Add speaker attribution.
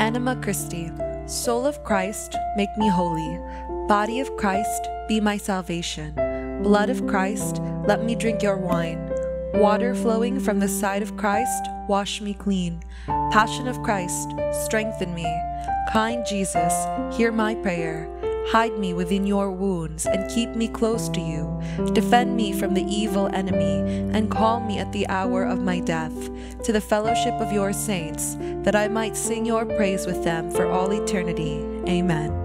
Speaker 1: Anima Christi. Soul of Christ, make me holy. Body of Christ, be my salvation. Blood of Christ, let me drink your wine. Water flowing from the side of Christ, wash me clean. Passion of Christ, strengthen me. Kind Jesus, hear my prayer. Hide me within your wounds and keep me close to you. Defend me from the evil enemy and call me at the hour of my death to the fellowship of your saints, that I might sing your praise with them for all eternity. Amen.